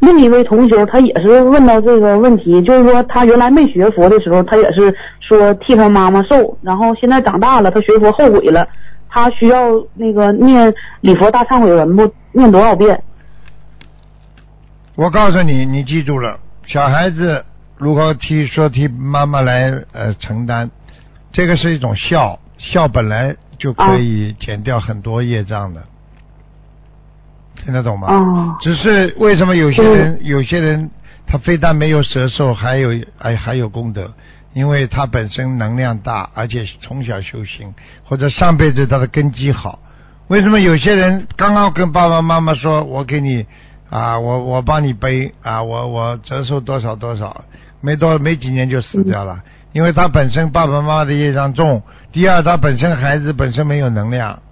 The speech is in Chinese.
另一位同修他也是问到这个问题，就是说他原来没学佛的时候，他也是说替他妈妈受，然后现在长大了，他学佛后悔了，他需要那个念礼佛大忏悔文不？念多少遍？ 我告诉你，你记住了，小孩子如果替妈妈来承担，这个是一种孝本来就可以减掉很多业障的，听得懂吗？只是为什么有些人他非但没有折寿，还有功德，因为他本身能量大，而且从小修行，或者上辈子他的根基好。为什么有些人刚刚跟爸爸妈妈说，我给你我帮你背我折寿多少多少，没几年就死掉了，因为他本身爸爸妈妈的业障重，第二他孩子本身没有能量。